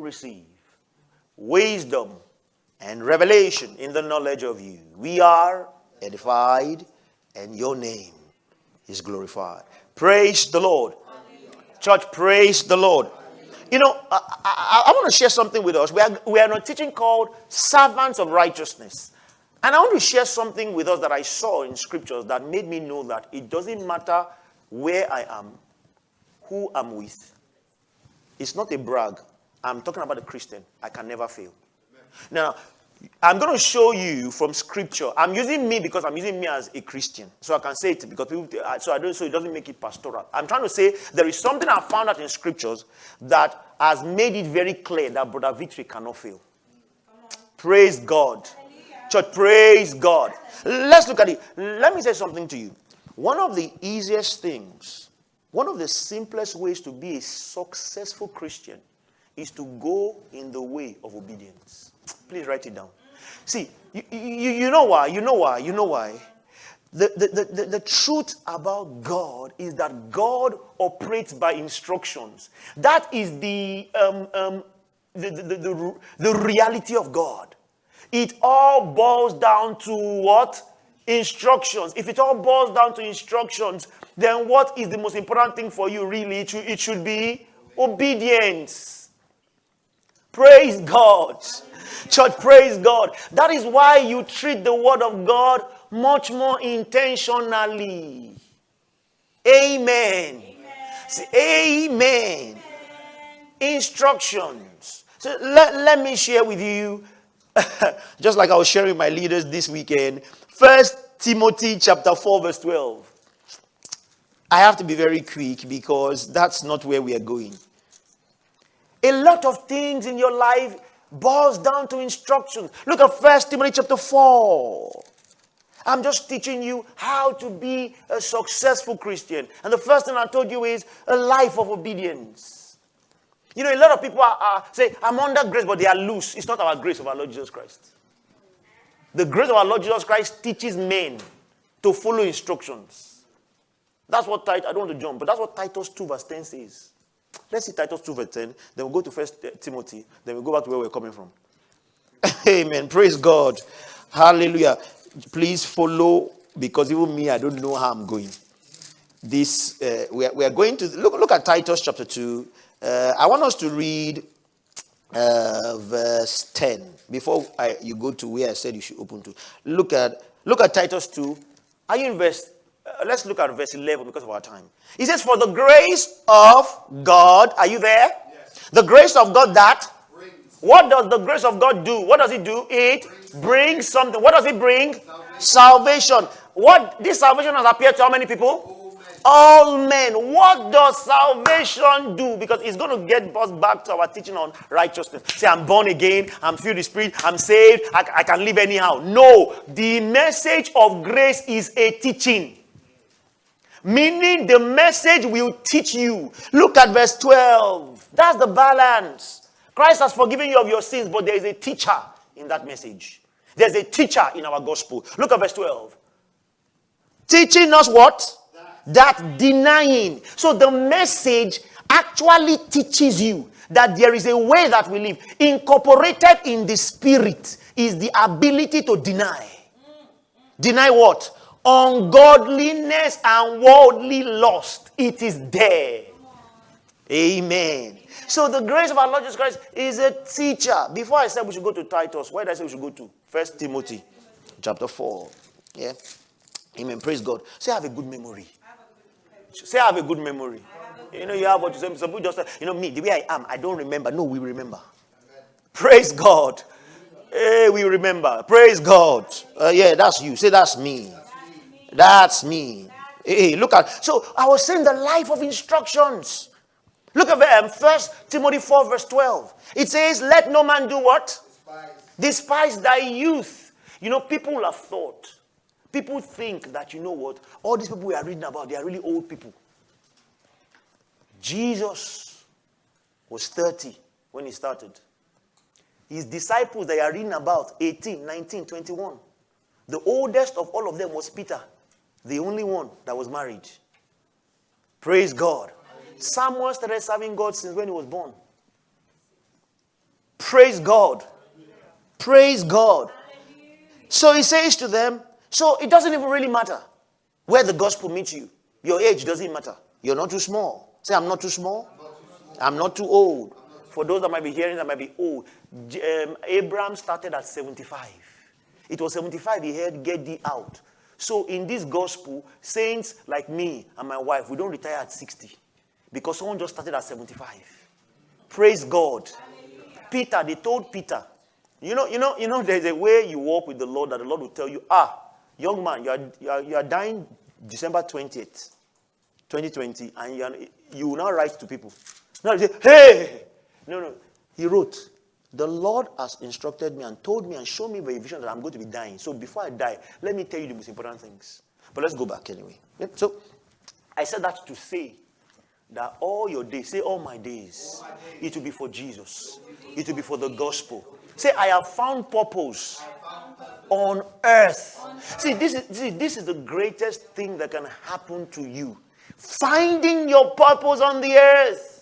receive wisdom and revelation in the knowledge of you. We are edified, and your name is glorified. Praise the Lord. Church, praise the Lord. You know, I want to share something with us. We are on a teaching called Servants of Righteousness. And I want to share something with us that I saw in scriptures that made me know that it doesn't matter where I am, who I'm with. It's not a brag. I'm talking about a Christian. I can never fail. Now, I'm going to show you from scripture. I'm using me because I'm using me as a Christian. So I can say it because people, so it doesn't make it pastoral. I'm trying to say there is something I found out in scriptures that has made it very clear that Brother Victory cannot fail. Praise God. Church, praise God. Let's look at it. Let me say something to you. One of the easiest things, one of the simplest ways to be a successful Christian is to go in the way of obedience. Please write it down. See, you know why? You know why? The truth about God is that God operates by instructions. That is the reality of God. It all boils down to what? Instructions. If it all boils down to instructions, then what is the most important thing for you really? It should be obedience. Praise God. Church, praise God. That is why you treat the word of God much more intentionally. Amen. Say, amen. Instructions. So let me share with you, just like I was sharing with my leaders this weekend, 1 Timothy chapter 4 verse 12. I have to be very quick because that's not where we are going. A lot of things in your life boils down to instructions. Look at 1 Timothy chapter 4. I'm just teaching you how to be a successful Christian. And the first thing I told you is a life of obedience. You know, a lot of people say, I'm under grace, but they are loose. It's not our grace of our Lord Jesus Christ. The grace of our Lord Jesus Christ teaches men to follow instructions. That's what I don't want to jump, but that's what Titus 2 verse 10 says. Let's see Titus 2 verse 10. Then we'll go to 1 Timothy. Then we'll go back to where we're coming from. Amen. Praise God. Hallelujah. Please follow, because even me, I don't know how I'm going. This we are going to look at Titus chapter 2. I want us to read verse 10 before you go to where I said you should open to. Look at Titus 2. Are you in verse? Let's look at verse 11 because of our time. He says, "For the grace of God," are you there? Yes. The grace of God that brings. What does the grace of God do? What does it do? It brings something. What does it bring? Salvation. What this salvation has appeared to how many people? All men. What does salvation do? Because it's going to get us back to our teaching on righteousness. Say, I'm born again, I'm filled with the Spirit, I'm saved, I can live anyhow. No, the message of grace is a teaching. Meaning the message will teach you. Look at verse 12. That's the balance. Christ has forgiven you of your sins, but there is a teacher in that message. There's a teacher in our gospel. Look at verse 12. Teaching us what? That denying. So the message actually teaches you that there is a way that we live. Incorporated in the Spirit is the ability to deny. Deny what? Ungodliness and worldly lust. It is there. Amen. So the grace of our Lord Jesus Christ is a teacher. Before I said we should go to Titus, where did I say we should go to? 1 Timothy chapter 4. Yeah. Amen. Praise God. Say I have a good memory. Say I have a good memory. You know, you have what you say. Some people just say, you know, me, the way I am, I don't remember. No, we remember. Praise God. Hey, we remember. Praise God. Yeah, that's you. Say that's me. That's me. Hey, look at. So I was saying the life of instructions. Look at 1 Timothy 4 verse 12. It says, let no man do what? Despise thy youth. You know, people will have thought. People think that, you know what? All these people we are reading about, they are really old people. Jesus was 30 when he started. His disciples that you are reading about, 18, 19, 21. The oldest of all of them was Peter. The only one that was married. Praise God. Samuel started serving God since when he was born. Praise God. Praise God. So he says to them, so it doesn't even really matter where the gospel meets you. Your age doesn't matter. You're not too small. Say, I'm not too small. I'm not too old. For those that might be hearing, that might be old. Abraham started at 75. It was 75 he heard, get thee out. So in this gospel, saints like me and my wife, we don't retire at 60. Because someone just started at 75. Praise God. Peter, they told Peter, you know, there's a way you walk with the Lord that the Lord will tell you, young man, you are dying December 20th, 2020, and you will now write to people. Now you say, hey! No. He wrote, the Lord has instructed me and told me and shown me by a vision that I'm going to be dying. So before I die, let me tell you the most important things. But let's go back anyway. So I said that to say that all your days, say all my days, it will be for Jesus. It will be for the gospel. Say, I have found purpose on earth. See, this is the greatest thing that can happen to you. Finding your purpose on the earth.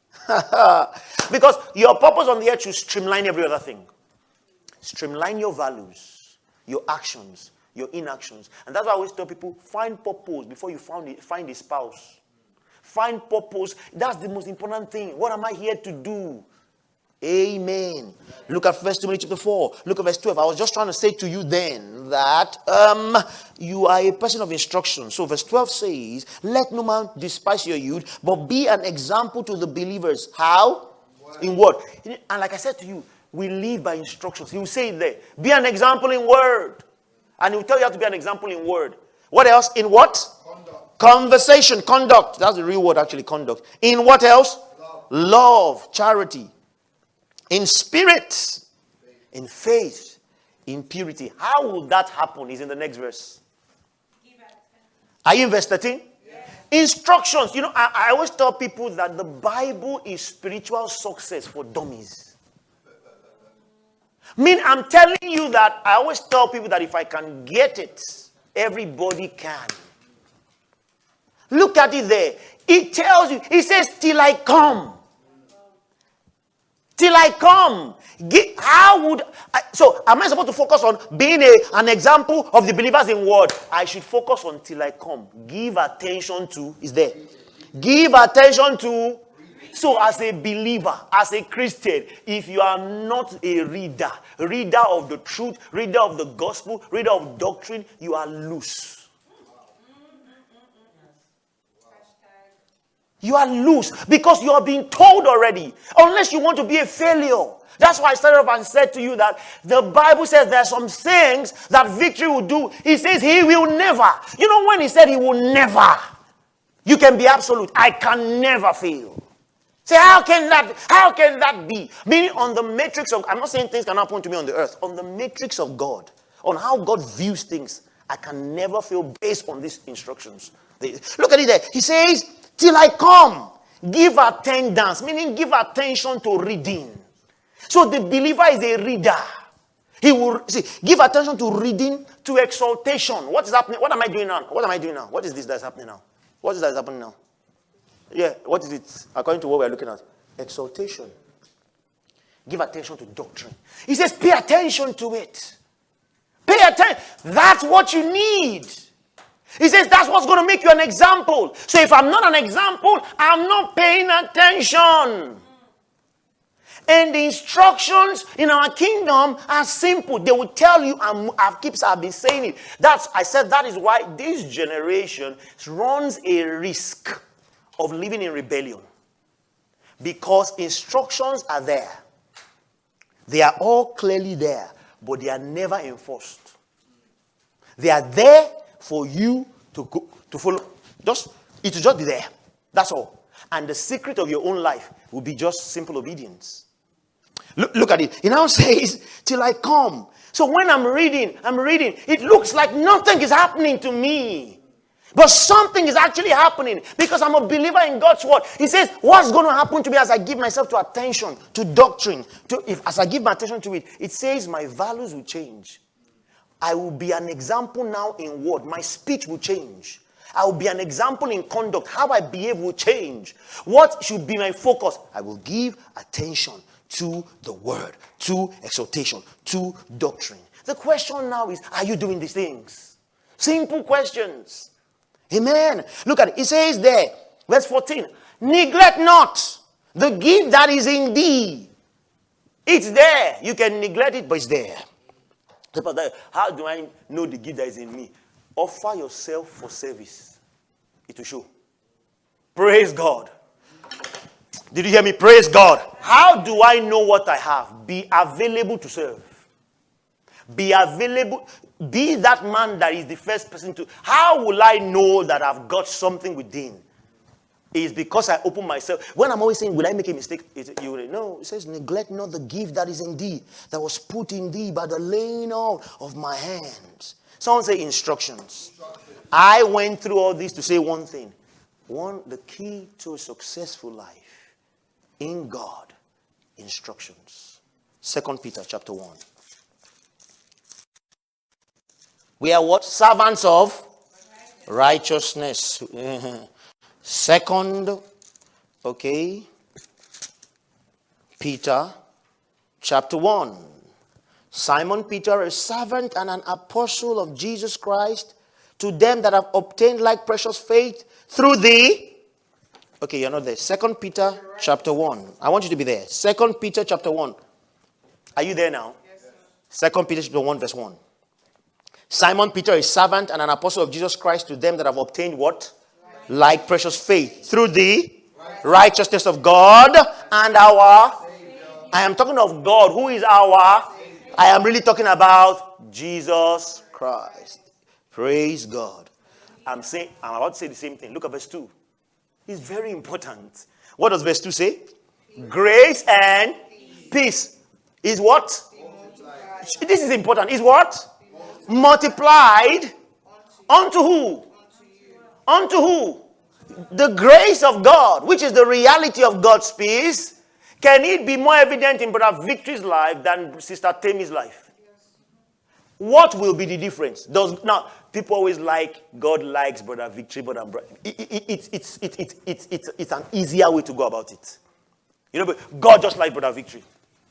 Because your purpose on the earth should streamline every other thing. Streamline your values, your actions, your inactions. And that's why I always tell people, find purpose before you find a spouse. Find purpose. That's the most important thing. What am I here to do? Amen. Look at 1 Timothy chapter 4. Look at verse 12. I was just trying to say to you then that you are a person of instruction. So verse 12 says, let no man despise your youth, but be an example to the believers. How? Word. In what? And like I said to you, we live by instructions. He will say it there. Be an example in word. And he will tell you how to be an example in word. What else? In what? Conduct. Conversation. Conduct. That's the real word actually, conduct. In what else? Love. Charity. In spirit, in faith, in purity. How will that happen? Is in the next verse. Are you in verse 13? Yes. Instructions. You know, I always tell people that the Bible is spiritual success for dummies. I'm telling you that I always tell people that if I can get it, everybody can. Look at it there. It tells you, it says, till I come. Till I come. So am I supposed to focus on being an example of the believers in word? I should focus on till I come. Give attention to, is there. Give attention to. So as a believer, as a Christian, if you are not a reader of the truth, reader of the gospel, reader of doctrine, you are loose. You are loose because you are being told already. Unless you want to be a failure. That's why I started off and said to you that the Bible says there are some things that victory will do. He says he will never. You know when he said he will never, you can be absolute. I can never fail. Say, how can that be? Meaning on the matrix of, I'm not saying things can happen to me on the earth. On the matrix of God, on how God views things, I can never fail based on these instructions. Look at it there. He says, till I come, give attendance, meaning give attention to reading. So the believer is a reader. He will give attention to reading, to exaltation. What is happening? What am I doing now? What is this that's happening now? What is that happening now? Yeah, what is it? According to what we're looking at. Exaltation. Give attention to doctrine. He says, pay attention to it. Pay attention. That's what you need. He says that's what's going to make you an example. So if I'm not an example, I'm not paying attention. And the instructions in our kingdom are simple. They will tell you, I've been saying it. I said that is why this generation runs a risk of living in rebellion. Because instructions are there. They are all clearly there, but they are never enforced. They are there for you to follow. It will just be there. That's all. And the secret of your own life will be just simple obedience. Look at it. He now says, till I come. So when I'm reading, it looks like nothing is happening to me. But something is actually happening because I'm a believer in God's word. He says, what's going to happen to me as I give myself to attention, to doctrine, as I give my attention to it? It says my values will change. I will be an example now in word. My speech will change. I will be an example in conduct. How I behave will change. What should be my focus? I will give attention to the word, to exhortation, to doctrine. The question now is, are you doing these things? Simple questions. Amen. Look at it. It says there, verse 14, neglect not the gift that is in thee. It's there. You can neglect it, but it's there. How do I know the gift that is in me? Offer yourself for service. It will show. Praise God. Did you hear me? Praise God. How do I know what I have? Be available to serve. Be available. Be that man that is the first person to. How will I know that I've got something within? It's because I open myself. When I'm always saying, will I make a mistake? You will know. It says, neglect not the gift that is in thee, that was put in thee by the laying on of my hands. Someone say instructions. I went through all this to say one thing. One, the key to a successful life in God, instructions. 2 Peter chapter 1. We are what? Servants of righteousness. Second, Peter chapter 1. Simon Peter, a servant and an apostle of Jesus Christ, to them that have obtained like precious faith through the... Okay, you're not there. 2 Peter chapter 1. I want you to be there. 2 Peter chapter 1. Are you there now? Yes, 2 Peter chapter 1 verse 1. Simon Peter, a servant and an apostle of Jesus Christ, to them that have obtained what? Like precious faith through the righteousness of God and our... I am talking of God. Who is our... I am really talking about Jesus Christ. Praise God. I'm about to say the same thing. Look at verse 2. It's very important. What does verse 2 say? Grace and peace is what? This is important. Is what? Multiplied unto who? Unto who? The grace of God, which is the reality of God's peace. Can it be more evident in Brother Victory's life than Sister Tammy's life? What will be the difference? Now, people always like, God likes Brother Victory, but it's an easier way to go about it. You know, but God just likes Brother Victory.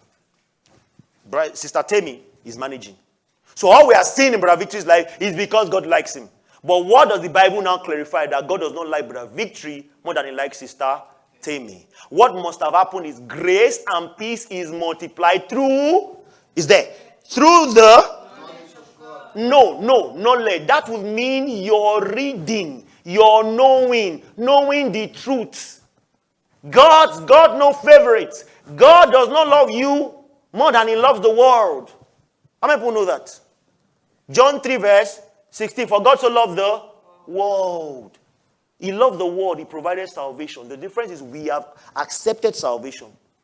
Sister Tammy is managing. So all we are seeing in Brother Victory's life is because God likes him. But what does the Bible now clarify? That God does not like Brother Victory more than he likes Sister Tammy. What must have happened is grace and peace is multiplied through, is there, through the knowledge. That would mean your reading, your knowing the truth. God no favorites. God does not love you more than he loves the world. How many people know that? John 3 verse 16. For God so loved the world. He loved the world. He provided salvation. The difference is we have accepted salvation.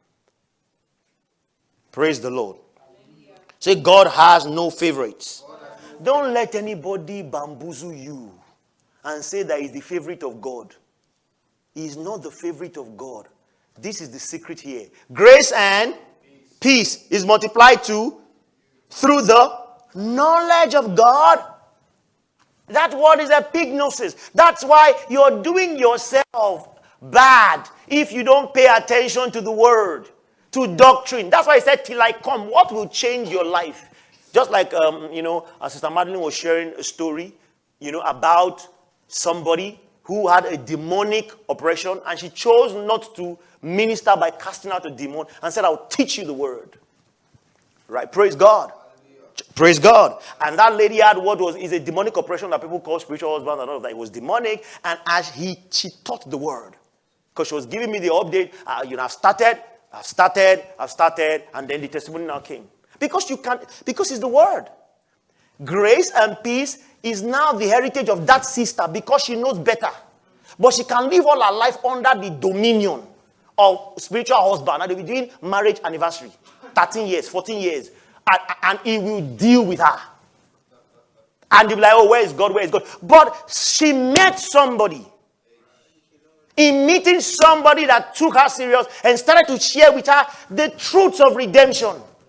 Praise the Lord. Say, God has no favorites. Don't let anybody bamboozle you and say that he's the favorite of God. He is not the favorite of God. This is the secret here. Grace and peace is multiplied through the knowledge of God. That word is epignosis. That's why you're doing yourself bad if you don't pay attention to the word, to doctrine. That's why I said, till I come, what will change your life? Just like, as Sister Madeline was sharing a story, about somebody who had a demonic oppression, and she chose not to minister by casting out a demon and said, I'll teach you the word. Right? Praise God. Praise God. And that lady had is a demonic oppression that people call spiritual husband and all of that. It was demonic. And as she taught the word, because she was giving me the update, I've started, and then the testimony now came. Because it's the word. Grace and peace is now the heritage of that sister because she knows better. But she can live all her life under the dominion of spiritual husband. And they'll be doing marriage anniversary. 13 years, 14 years. And he will deal with her. And they'll be like, oh, where is God? Where is God? But she met somebody. In meeting somebody that took her serious and started to share with her the truths of redemption.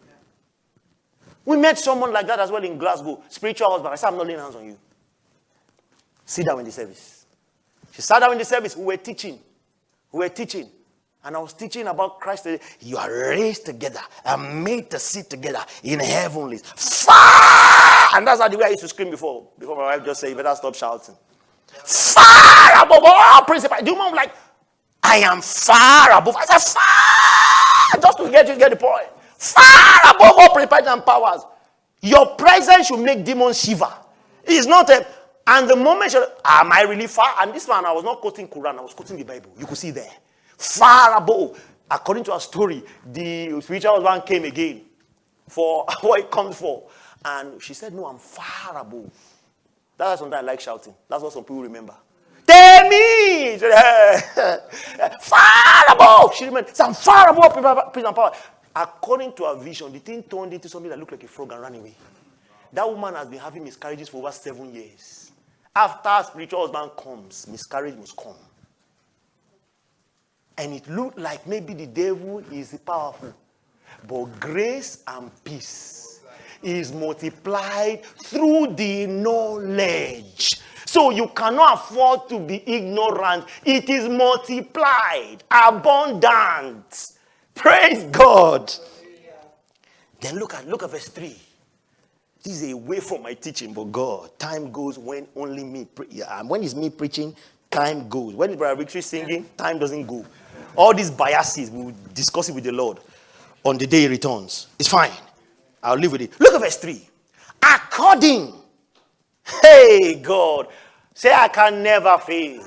We met someone like that as well in Glasgow. Spiritual husband. I said, I'm not laying hands on you. Sit down in the service. She sat down in the service. We were teaching. And And I was teaching about Christ. You are raised together and made to sit together in heavenlies. Far! And that's how the way I used to scream before my wife just said, you better stop shouting. Far above all principalities. Do you know, like, I am far above. I said, far! Just to get the point. Far above all principalities and powers. Your presence should make demons shiver. It's not a... And the moment, am I really far? And this one, I was not quoting Quran, I was quoting the Bible. You could see there. Far above. According to our story, the spiritual one came again for what it comes for. And she said, no, I'm far above. That's why sometimes I like shouting. That's what some people remember. Tell me! Far above! She remembered, I'm far above prison and power. According to our vision, the thing turned into something that looked like a frog and ran away. That woman has been having miscarriages for over 7 years. After spiritual husband comes, miscarriage must come. And it looked like maybe the devil is powerful. But grace and peace is multiplied through the knowledge. So you cannot afford to be ignorant. It is multiplied, abundant. Praise God. Then look at verse 3. This is away from my teaching, but God, time goes when only me. When it's me preaching, time goes. When it's Brother Victory singing, time doesn't go. All these biases, we will discuss it with the Lord on the day he returns. It's fine. I'll live with it. Look at verse 3. According. Hey, God. Say, I can never fail.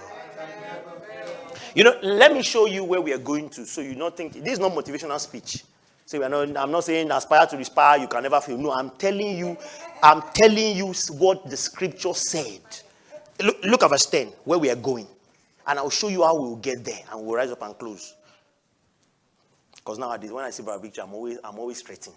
You know, let me show you where we are going to, so you not think this is not motivational speech. So I'm not saying aspire to inspire, you can never fail. No, I'm telling you what the scripture said. Look at verse 10, where we are going. And I'll show you how we will get there, and we'll rise up and close. Because nowadays, when I see Brother Victor, I'm always threatened.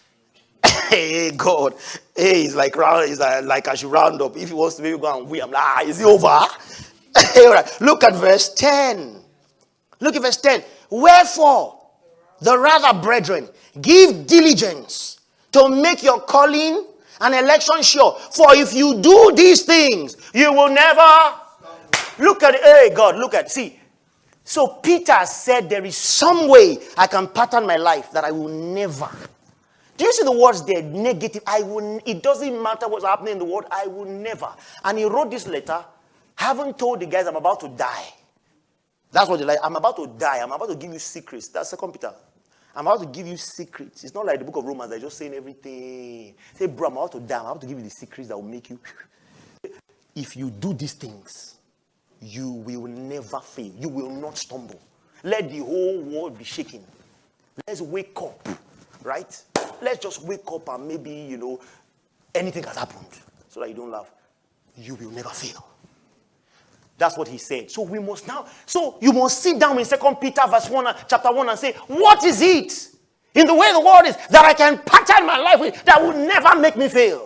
Hey, God. Hey, it's like I should round up. If he wants to maybe go and win, I'm like, is it over? All right. Look at verse 10. Look at verse 10. Wherefore, the rather, brethren, give diligence to make your calling and election sure. For if you do these things, you will never... Look at it. Hey, God, look at it. See. So Peter said there is some way I can pattern my life that I will never... Do you see the words there? Negative. It doesn't matter what's happening in the world. I will never. And he wrote this letter. Haven't told the guys I'm about to die. That's what they like. I'm about to die. I'm about to give you secrets. That's 2 Peter. I'm about to give you secrets. It's not like the book of Romans. They're just saying everything. Say, bro, I'm about to die. I'm about to give you the secrets that will make you. If you do these things, you will never fail. You will not stumble. Let the whole world be shaken. Let's wake up. Right? Let's just wake up and maybe, anything has happened. So that you don't laugh. You will never fail. That's what he said. So we must now, you must sit down in 2 Peter chapter 1 and say, what is it in the way the world is that I can pattern my life with that will never make me fail?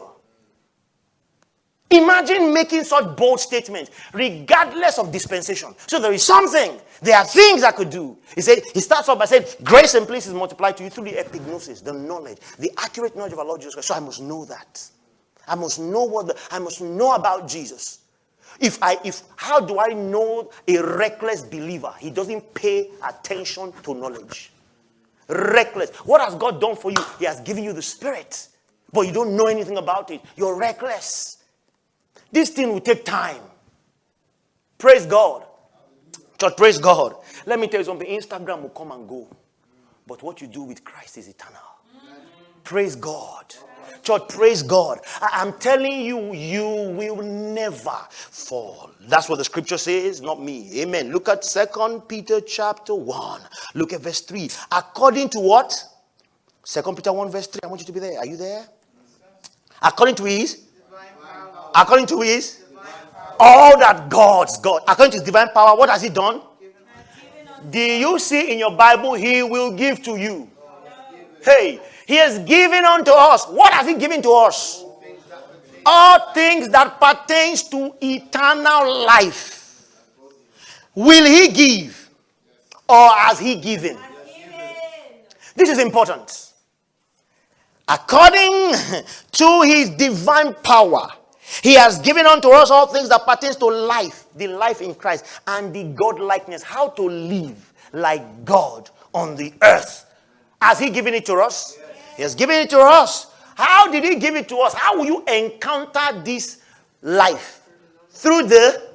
Imagine making such bold statements regardless of dispensation. So there is something. There are things I could do. He starts off by saying, grace and peace is multiplied to you through the epignosis, the knowledge, the accurate knowledge of our Lord Jesus Christ. So I must know that. I must know I must know about Jesus. How do I know a reckless believer? He doesn't pay attention to knowledge. Reckless. What has God done for you? He has given you the Spirit, but you don't know anything about it. You're reckless. This thing will take time. Praise God. Church, praise God. Let me tell you something. Instagram will come and go. But what you do with Christ is eternal. Praise God. Church, praise God. I'm telling you, you will never fall. That's what the scripture says, not me. Amen. Look at 2 Peter chapter 1. Look at verse 3. According to what? 2 Peter 1 verse 3. I want you to be there. Are you there? According to his? According to his? All that God's got. According to his divine power, what has he done? Do you see in your Bible, he will give to you? Hey, he has given unto us. What has he given to us? All things that pertains to eternal life. Will he give? Or has he given? This is important. According to his divine power, he has given unto us all things that pertains to life, the life in Christ, and the God-likeness, how to live like God on the earth. Has he given it to us? Yes. He has given it to us. How did he give it to us? How will you encounter this life? Through the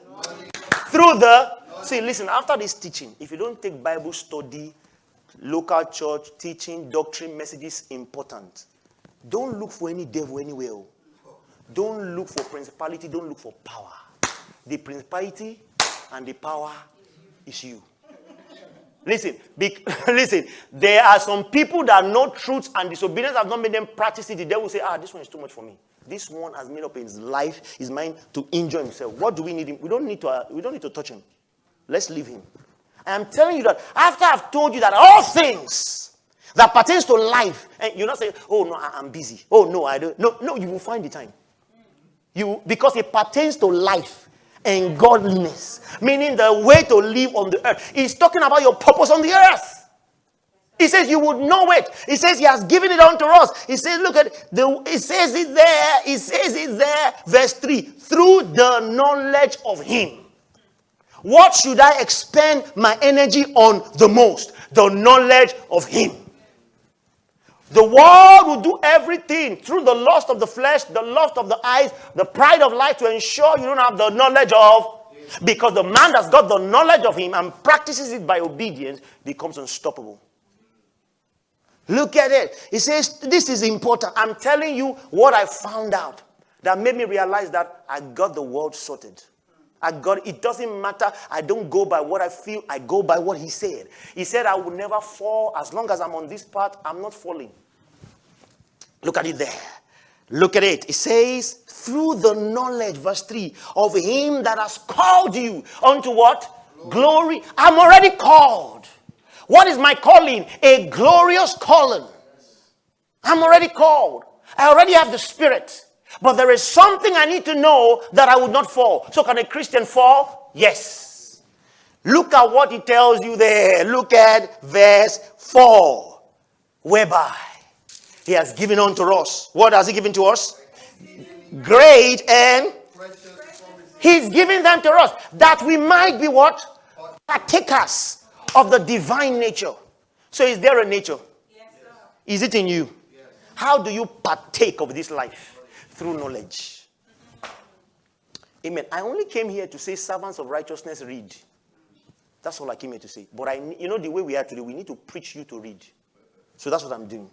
see, listen, after this teaching, if you don't take Bible study, local church, teaching, doctrine, messages important. Don't look for any devil anywhere. Don't look for principality. Don't look for power. The principality and the power is you. Listen, listen. There are some people that know truth and disobedience have not made them practice it. The devil will say, this one is too much for me. This one has made up his life, his mind to enjoy himself. What do we need him? We don't need to touch him. Let's leave him. I am telling you that after I've told you that all things that pertains to life, and you're not saying, oh no, I'm busy. Oh no, I don't. No, you will find the time. Because it pertains to life and godliness, meaning the way to live on the earth. He's talking about your purpose on the earth. He says you would know it. He says he has given it unto us. He says, look at it says it there. He says it there, verse 3. Through the knowledge of him. What should I expend my energy on the most? The knowledge of him. The world will do everything through the lust of the flesh, the lust of the eyes, the pride of life to ensure you don't have the knowledge of. Because the man that's got the knowledge of him and practices it by obedience becomes unstoppable. Look at it. He says, this is important. I'm telling you what I found out that made me realize that I got the world sorted. It doesn't matter. I don't go by what I feel. I go by what he said. He said, I will never fall. As long as I'm on this path, I'm not falling. Look at it there. Look at it. It says, through the knowledge, verse 3, of him that has called you unto what? Glory. I'm already called. What is my calling? A glorious calling. I'm already called. I already have the Spirit. But there is something I need to know that I would not fall. So can a Christian fall? Yes. Look at what he tells you there. Look at verse 4. Whereby he has given unto us. What has he given to us? Great and he's giving them to us. That we might be what? Partakers of the divine nature. So is there a nature? Yes, sir. Is it in you? Yes. How do you partake of this life? Through knowledge. Amen. I only came here to say servants of righteousness read. That's all I came here to say. But the way we are today, we need to preach you to read. So that's what I'm doing.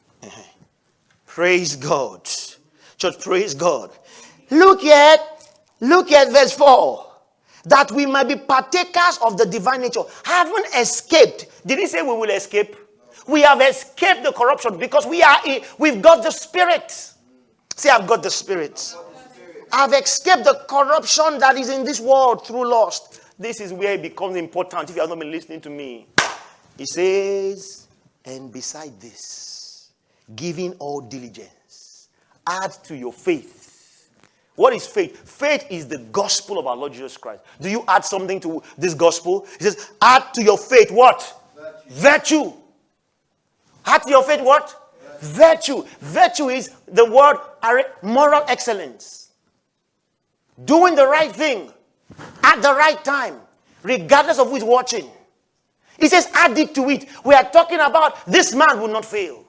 Praise God. Church, praise God. Look at verse 4. That we might be partakers of the divine nature. Haven't escaped. Did he say we will escape? We have escaped the corruption because we've got the Spirit. Say, I've got the Spirit. I've escaped the corruption that is in this world through lust. This is where it becomes important if you have not been listening to me. He says, and beside this, giving all diligence, add to your faith. What is faith? Faith is the gospel of our Lord Jesus Christ. Do you add something to this gospel? He says, add to your faith what? Virtue. Add to your faith what? Virtue. Virtue is the word moral excellence. Doing the right thing at the right time, regardless of who is watching. He says, add it to it. We are talking about this man will not fail.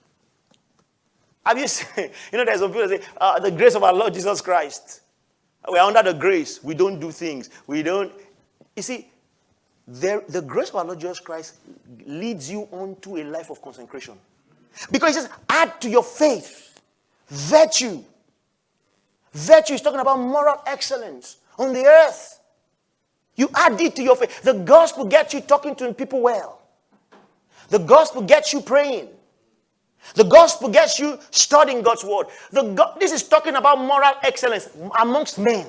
Have you seen, there's some people that say, the grace of our Lord Jesus Christ. We are under the grace. We don't do things. We don't. You see, the grace of our Lord Jesus Christ leads you on to a life of consecration. Because he says, add to your faith virtue. Virtue is talking about moral excellence on the earth. You add it to your faith. The gospel gets you talking to people well. The gospel gets you praying. The gospel gets you studying God's word. This is talking about moral excellence amongst men.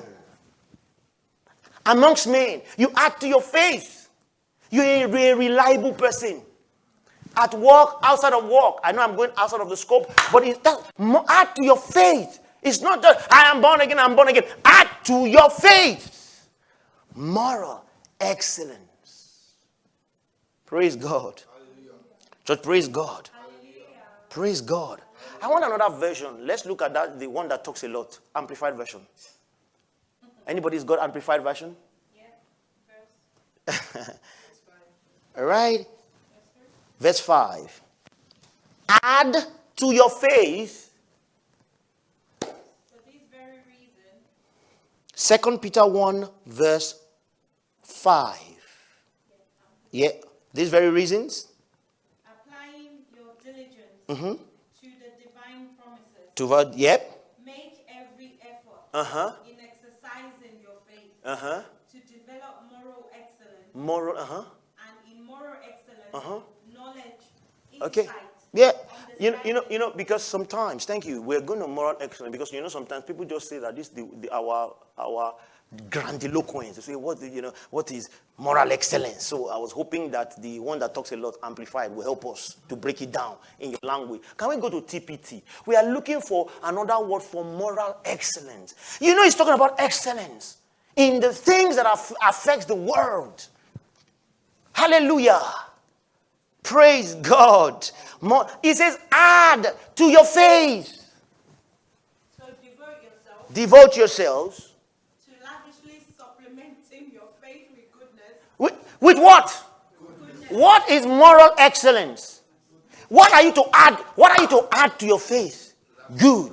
Amongst men. You add to your faith. You're a reliable person. At work, outside of work. I know I'm going outside of the scope, but add to your faith. It's not just, I am born again, I'm born again. Add to your faith. Moral excellence. Praise God. Hallelujah. Church, praise God. Hallelujah. Praise God. I want another version. Let's look at that, the one that talks a lot. Amplified version. Anybody's got amplified version? Yeah. All right? Verse 5. Add to your faith. For this very reason. 2 Peter 1 verse 5. Yeah. These very reasons. Applying your diligence Mm-hmm. to the divine promises. Toward, yep. Make every effort Uh-huh. in exercising your faith Uh-huh. to develop moral excellence. Moral, uh-huh. And in moral excellence, Uh-huh. knowledge, Okay. insight, Yeah. understanding. Because sometimes, thank you, we're going to moral excellence because sometimes people just say that this our grandiloquence. They say what is moral excellence? So I was hoping that the one that talks a lot, Amplified, will help us to break it down in your language. Can we go to TPT? We are looking for another word for moral excellence. He's talking about excellence in the things that affects the world. Hallelujah. Praise God. He says, add to your faith. So Devote yourselves. to lavishly supplementing your faith with goodness. With what? Goodness. What is moral excellence? What are you to add? What are you to add to your faith? Good.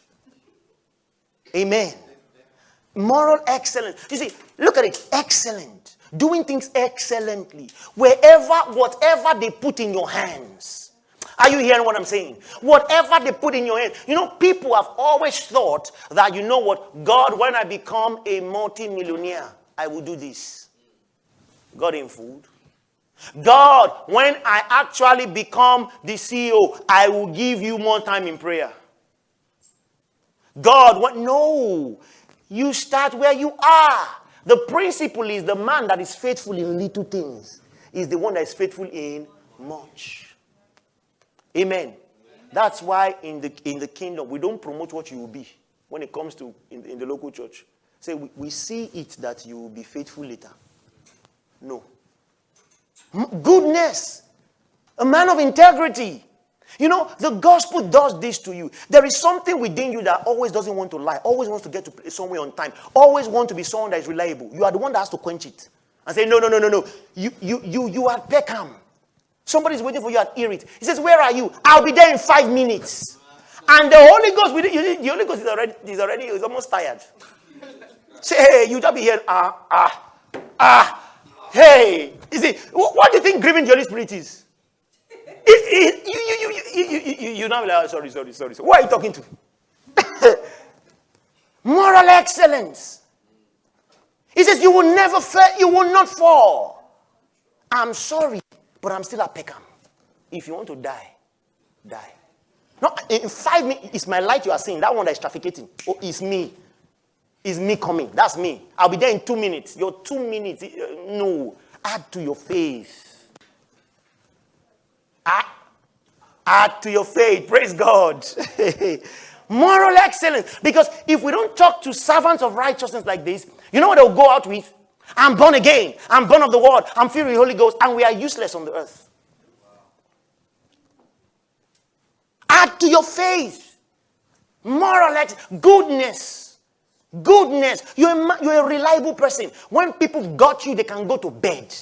Amen. Moral excellence. You see, look at it. Excellent. Doing things excellently. Whatever they put in your hands. Are you hearing what I'm saying? Whatever they put in your hands. People have always thought that, God, when I become a multi-millionaire, I will do this. God in food. God, when I actually become the CEO, I will give you more time in prayer. God, what? No. You start where you are. The principle is the man that is faithful in little things is the one that is faithful in much. Amen. That's why in the kingdom, we don't promote what you will be when it comes to in the local church. Say, we see it that you will be faithful later. No. Goodness. A man of integrity. The gospel does this to you. There is something within you that always doesn't want to lie, always wants to get to somewhere on time, always want to be someone that is reliable. You are the one that has to quench it and say, no. You are Beckham. Somebody's waiting for you at Erit. He says, where are you? I'll be there in 5 minutes. And the Holy Ghost, the Holy Ghost is almost tired. Say, hey, you just be here. Hey, you see, what do you think grieving the Holy Spirit is? You now like, sorry. Who are you talking to? Moral excellence. He says, you will never fail, you will not fall. I'm sorry, but I'm still at Peckham. If you want to die, die. No, in 5 minutes, it's my light you are seeing. That one that is trafficking. Oh, it's me. It's me coming. That's me. I'll be there in 2 minutes. Your 2 minutes, no. Add to your faith. Add to your faith. Praise God. Moral excellence. Because if we don't talk to servants of righteousness like this, you know what they'll go out with? I'm born again. I'm born of the word. I'm filled with the Holy Ghost. And we are useless on the earth. Add to your faith. Moral excellence. Goodness. You're a reliable person. When people got you, they can go to bed.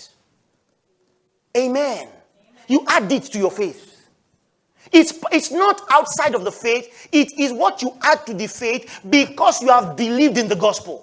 Amen. You add it to your faith. It's not outside of the faith. It is what you add to the faith because you have believed in the gospel.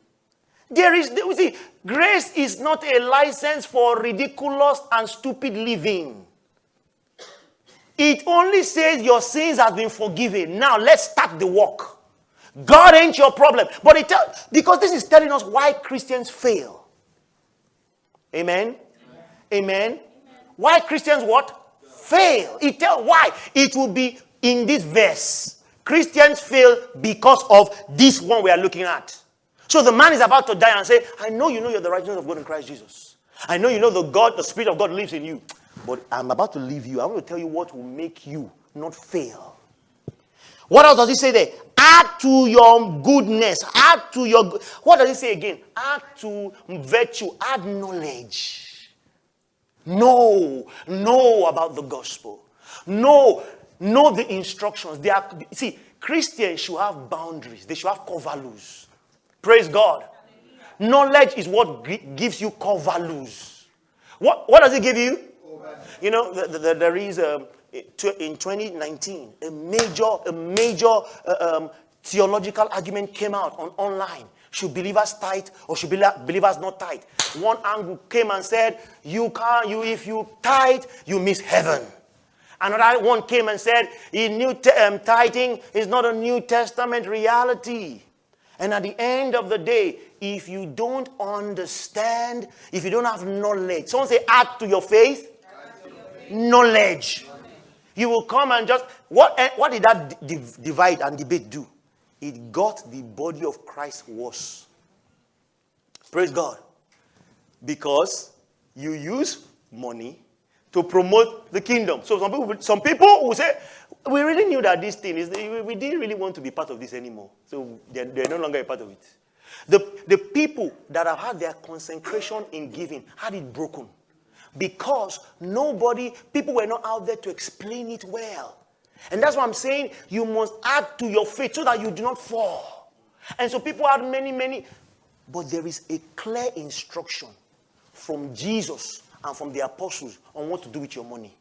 Grace is not a license for ridiculous and stupid living. It only says your sins have been forgiven. Now let's start the work. God ain't your problem. But because this is telling us why Christians fail. Amen? Amen? Why Christians what? Fail. It tells why. It will be in this verse. Christians fail because of this one we are looking at. So the man is about to die and say, I know you're the righteousness of God in Christ Jesus. I know the Spirit of God lives in you. But I'm about to leave you. I want to tell you what will make you not fail. What else does he say there? Add to your goodness. What does he say again? Add to virtue. Add knowledge. Know about the gospel. Know the instructions. Christians should have boundaries. They should have core values. Praise God. Knowledge is what gives you core values. What does it give you? You know, there is in 2019 a major theological argument came out online. Should believers tithe or should believers not tithe? One angle came and said, if you tithe, you miss heaven. Another one came and said, tithing is not a New Testament reality. And at the end of the day, if you don't understand, if you don't have knowledge, someone say, add to your faith, knowledge. You will come and just, what did that divide and debate do? It got the body of Christ worse. Praise God. Because you use money to promote the kingdom. So some people will say, we really knew that this thing is, we didn't really want to be part of this anymore. So they're no longer a part of it. The people that have had their consecration in giving had it broken. Because people were not out there to explain it well. And that's what I'm saying. You must add to your faith so that you do not fall. And so people had many. But there is a clear instruction from Jesus and from the apostles on what to do with your money.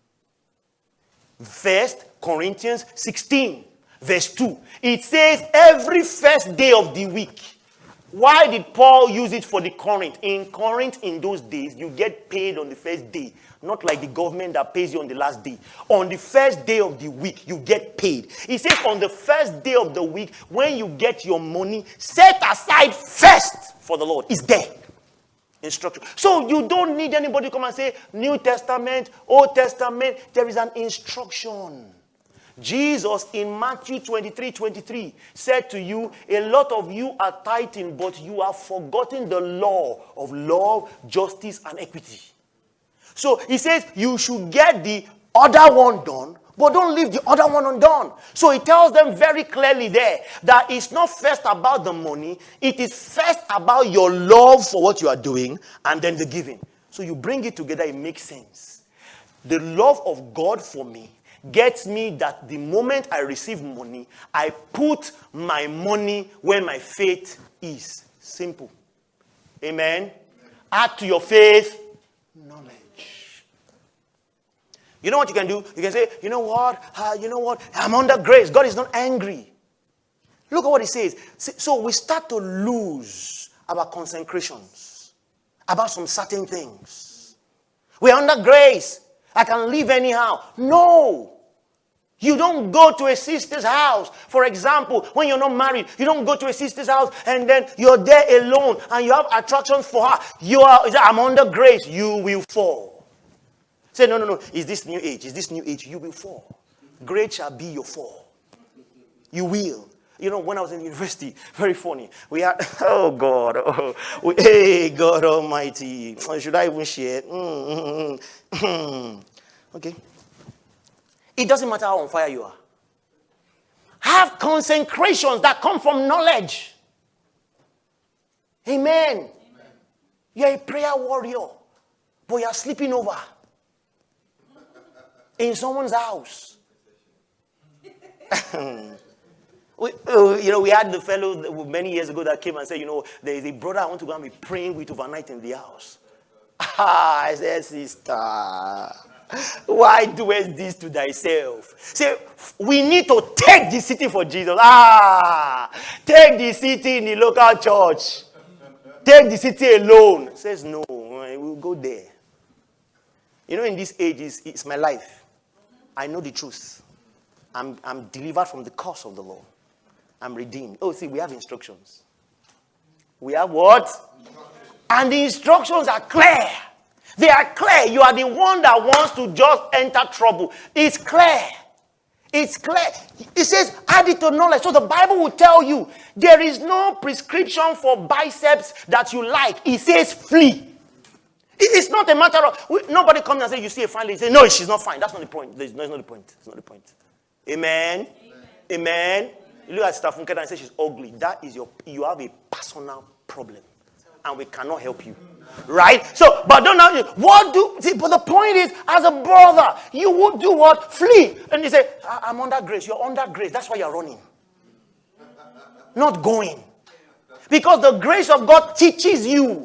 1 Corinthians 16, verse 2. It says every first day of the week. Why did Paul use it for the Corinth? In Corinth, in those days, you get paid on the first day. Not like the government that pays you on the last day. On the first day of the week, you get paid. It says on the first day of the week, when you get your money, set aside first for the Lord. It's there. Instruction. So you don't need anybody to come and say, New Testament, Old Testament. There is an instruction. Jesus in Matthew 23:23 said to you, a lot of you are tithing, but you have forgotten the law of love, justice, and equity. So he says you should get the other one done, but don't leave the other one undone. So he tells them very clearly there that it's not first about the money. It is first about your love for what you are doing and then the giving. So you bring it together, it makes sense. The love of God for me gets me that the moment I receive money, I put my money where my faith is. Simple. Amen. Add to your faith knowledge. You know what you can do? You can say, you know what? I'm under grace. God is not angry. Look at what he says. So we start to lose our consecrations about some certain things. We're under grace. I can live anyhow. No. You don't go to a sister's house. For example, when you're not married, you don't go to a sister's house and then you're there alone and you have attractions for her. I'm under grace. You will fall. Say, no. Is this new age? You will fall. Great shall be your fall. You will. You know, when I was in university, very funny. We had, oh God. Hey, God Almighty. Should I even share? Okay. It doesn't matter how on fire you are. Have consecrations that come from knowledge. Amen. You're a prayer warrior, but you're sleeping over in someone's house. We had the fellow many years ago that came and said, there is a brother I want to go and be praying with overnight in the house. I said, sister, why doest this to thyself? Say, we need to take the city for Jesus. Take the city in the local church. Take the city alone. Says, no, we'll go there. In this age, it's my life. I know the truth. I'm delivered from the curse of the law. I'm redeemed. Oh, see, we have instructions. We have what? And the instructions are clear. They are clear. You are the one that wants to just enter trouble. It's clear. It's clear. It says, add it to knowledge. So the Bible will tell you, there is no prescription for biceps that you like. It says flee. It's not a matter of, nobody comes and says, you see a fine lady. Say, no, she's not fine. That's not the point. It's not the point. It's not the point. Amen. Amen. You look at Stafunke and say she's ugly. That is you have a personal problem. And we cannot help you. Right? So, but don't know but the point is, as a brother, you would do what? Flee. And you say, I'm under grace. You're under grace. That's why you're running. Not going. Because the grace of God teaches you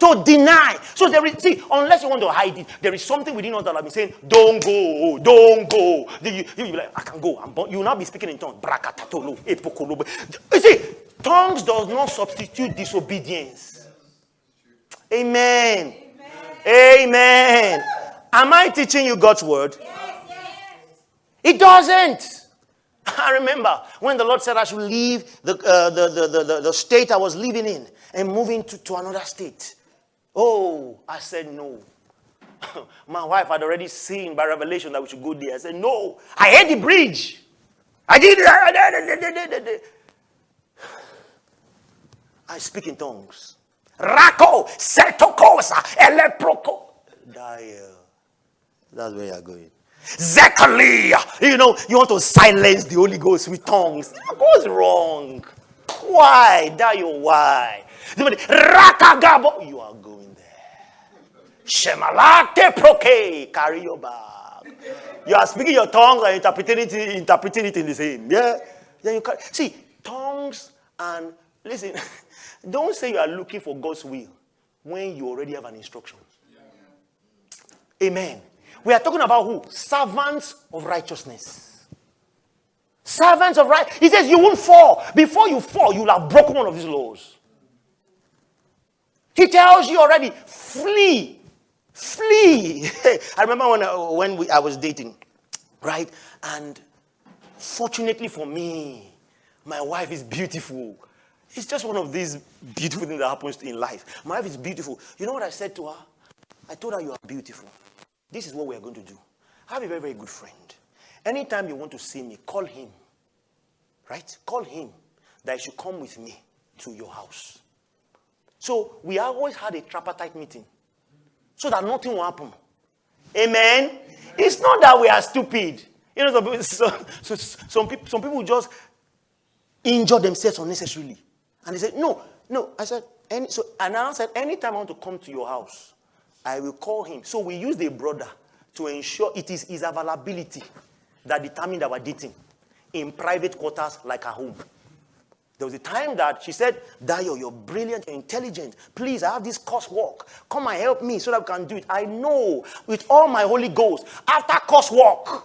To deny. So there is, see, unless you want to hide it, there is something within us that have been saying, don't go, don't go. You be like, I can go. You will not be speaking in tongues. Brakatatolo, epokolobo. You see, tongues does not substitute disobedience. Amen. Amen. Am I teaching you God's word? It doesn't. I remember when the Lord said I should leave the state I was living in and move into another state. Oh, I said no. My wife had already seen by revelation that we should go there. I said no. I hate the bridge. I did it. I speak in tongues. Rako, setokosa, eleproko. That's where you're going. Zechariah, you want to silence the Holy Ghost with tongues. What's wrong? Why? Why? Rakagabo, you are going there. Shemalate proke, carry your bag. You are speaking your tongues and interpreting it in the same. Yeah? Then you can see tongues and listen. Don't say you are looking for God's will when you already have an instruction. Amen. We are talking about who? Servants of righteousness. Servants of right. He says you won't fall. Before you fall, you'll have broken one of these laws. He tells you already, flee. Flee. I remember when I was dating, right? And fortunately for me, my wife is beautiful. It's just one of these beautiful things that happens in life. My wife is beautiful. You know what I said to her? I told her you are beautiful. This is what we are going to do. I have a very, very good friend. Anytime you want to see me, call him. Right? Call him that he should come with me to your house. So we always had a tripartite meeting so that nothing will happen. Amen? It's not that we are stupid. Some people just injure themselves unnecessarily. And they said, no. I said, and I said, anytime I want to come to your house, I will call him. So we used a brother to ensure it is his availability that determined our dating in private quarters like her home. There was a time that she said, Dayo, you're brilliant, you're intelligent. Please, I have this coursework. Come and help me so that we can do it. I know with all my Holy Ghost, after coursework.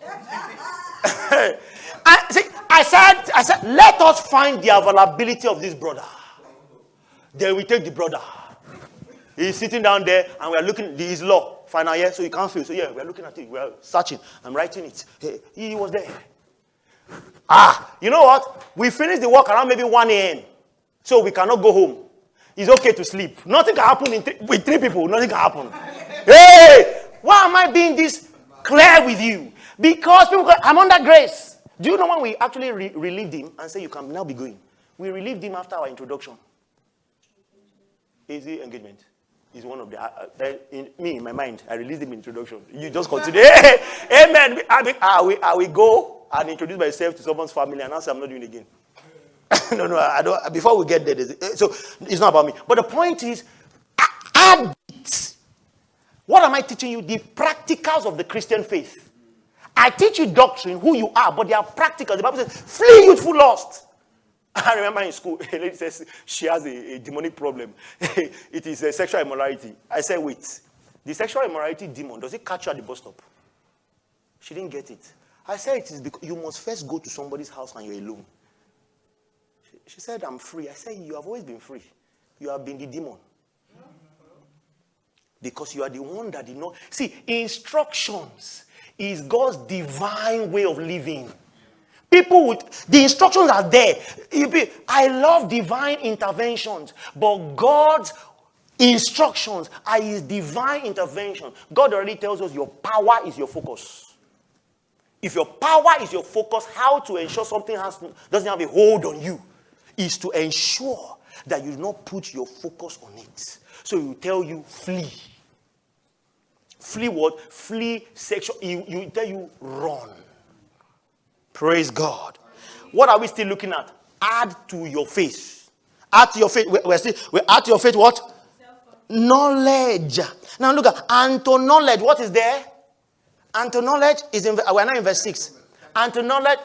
I said, let us find the availability of this brother. Then we take the brother. He's sitting down there and we are looking at his law. Final year, so you can't feel. So yeah, we are looking at it. We are searching. I'm writing it. He was there. You know what? We finished the work around maybe 1 a.m. So we cannot go home. It's okay to sleep. Nothing can happen with 3 people. Nothing can happen. Hey! Why am I being this clear with you? Because I'm under grace. Do you know when we actually relieved him and say you can now be going? We relieved him after our introduction. Easy engagement. Is one of the in my mind. I released him in introduction. You just continue. Hey, amen. I will go and introduce myself to someone's family and answer I'm not doing it again. No, I don't. Before we get there, so it's not about me. But the point is, add it. What am I teaching you? The practicals of the Christian faith. I teach you doctrine, who you are, but they are practical. The Bible says, flee youthful lust. I remember in school, a lady says she has a demonic problem. It is a sexual immorality. I said, wait. The sexual immorality demon, does it catch you at the bus stop? She didn't get it. I said, it is because you must first go to somebody's house and you're alone. She said, I'm free. I said, you have always been free. You have been the demon. Because you are the one that did not. See, instructions is God's divine way of living. People the instructions are there. I love divine interventions, but God's instructions are his divine intervention. God already tells us your power is your focus. If your power is your focus, how to ensure something doesn't have a hold on you is to ensure that you do not put your focus on it. So he will tell you, flee. Flee what? Flee sexual. You tell you, run. Praise God. What are we still looking at? Add to your faith. Add to your faith. We add to your faith what? Knowledge. Now look at, and to knowledge, what is there? And to knowledge is we're now in verse 6. And to knowledge,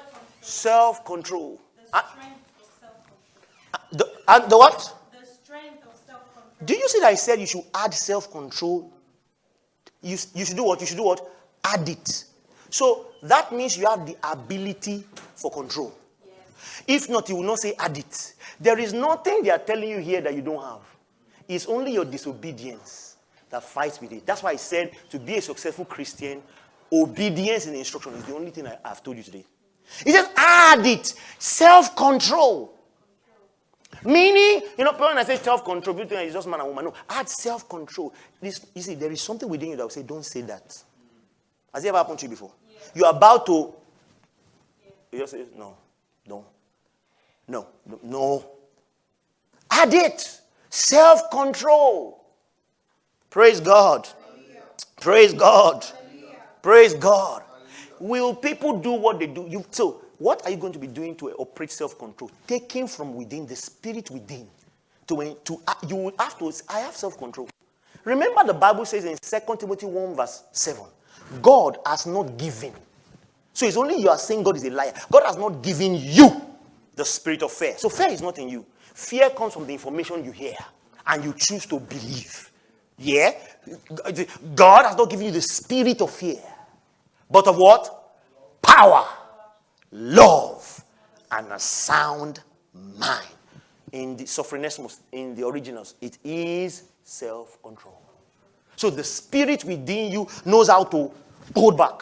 self-control. The strength of self-control. The what? The strength of self-control. Do you see that I said you should add self-control? You should do what? You should do what? Add it. So that means you have the ability for control. If not, you will not say add it. There is nothing they are telling you here that you don't have. It's only your disobedience that fights with it. That's why I said to be a successful Christian, obedience in the instruction is the only thing I've told you today. He says add it. Self-control. Meaning, when I say self-control, you think it's just man and woman. No, add self-control. You see, there is something within you that will say, don't say that. Has it ever happened to you before? Yeah. You're about to... Yeah. You just say, no, don't. No. Add it. Self-control. Praise God. Hallelujah. Praise God. Hallelujah. Praise God. Hallelujah. Will people do what they do? So, what are you going to be doing to operate self-control? Taking from within, the spirit within. You will have to, I have self-control. Remember the Bible says in 2 Timothy 1 verse 7, God has not given. So it's only you are saying God is a liar. God has not given you the spirit of fear. So fear is not in you. Fear comes from the information you hear and you choose to believe. Yeah? God has not given you the spirit of fear. But of what? Power, love, and a sound mind. In the Sophronismus, in the originals, it is self-control. So the spirit within you knows how to hold back.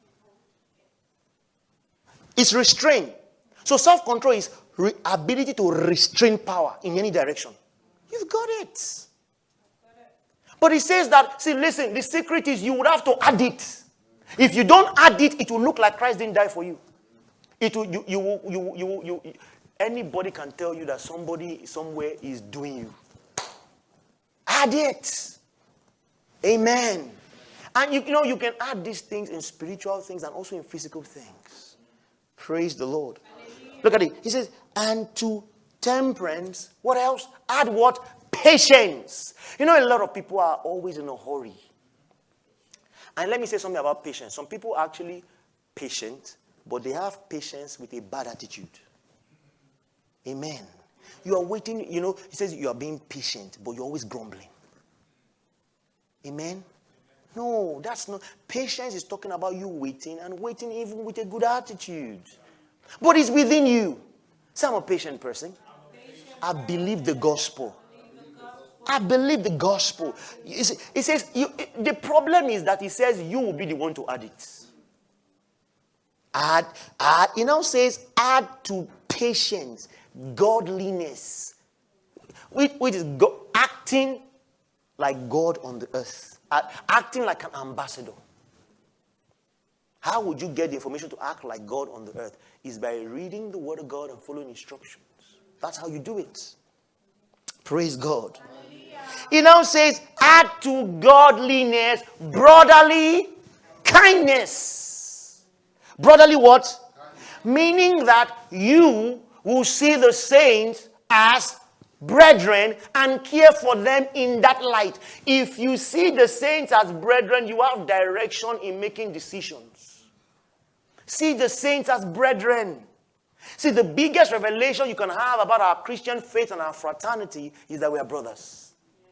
It's restraint. So self-control is ability to restrain power in any direction. You've got it. But he says that, see, listen, the secret is you would have to add it. If you don't add it, it will look like Christ didn't die for you. It will, anybody can tell you that somebody somewhere is doing you. Add it. Amen. And you can add these things in spiritual things and also in physical things. Praise the Lord. Look at it. He says, and to temperance, what else? Add what? Patience. A lot of people are always in a hurry. And let me say something about patience. Some people are actually patient, but they have patience with a bad attitude. Amen. You are waiting, he says you are being patient, but you're always grumbling. Amen. No, that's not. Patience is talking about you waiting and waiting even with a good attitude. But it's within you. Say, I'm a patient person. I believe the gospel. I believe the gospel. It says, the problem is that he says you will be the one to add it. Add, he now says, add to patience, godliness. Which is acting like God on the earth. Acting like an ambassador. How would you get the information to act like God on the earth? Is by reading the word of God and following instructions. That's how you do it. Praise God. He now says, add to godliness brotherly kindness. Brotherly what? Meaning that you will see the saints as brethren and care for them in that light. If you see the saints as brethren, you have direction in making decisions. See the saints as brethren. See, the biggest revelation you can have about our Christian faith and our fraternity is that we are brothers.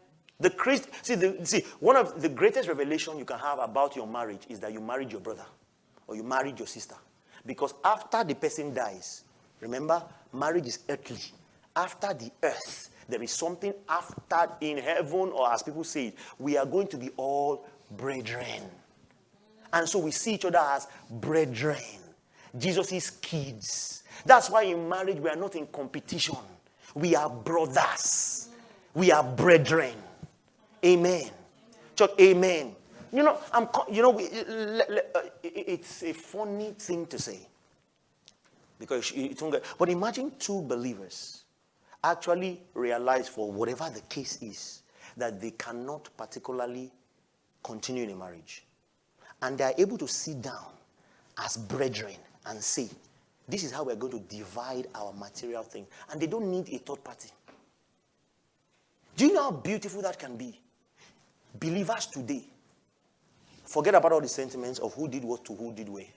One of the greatest revelation you can have about your marriage is that you married your brother or you married your sister. Because after the person dies, remember, marriage is earthly. After the earth, there is something after in heaven, or as people say it, we are going to be all brethren. And so we see each other as brethren. Jesus' kids. That's why in marriage we are not in competition. We are brothers. We are brethren. Amen. Church, amen. It's a funny thing to say. Because but imagine two believers actually realize, for whatever the case is, that they cannot particularly continue in a marriage. And they are able to sit down as brethren and say, this is how we're going to divide our material thing. And they don't need a third party. Do you know how beautiful that can be? Believers today, forget about all the sentiments of who did what to who did where.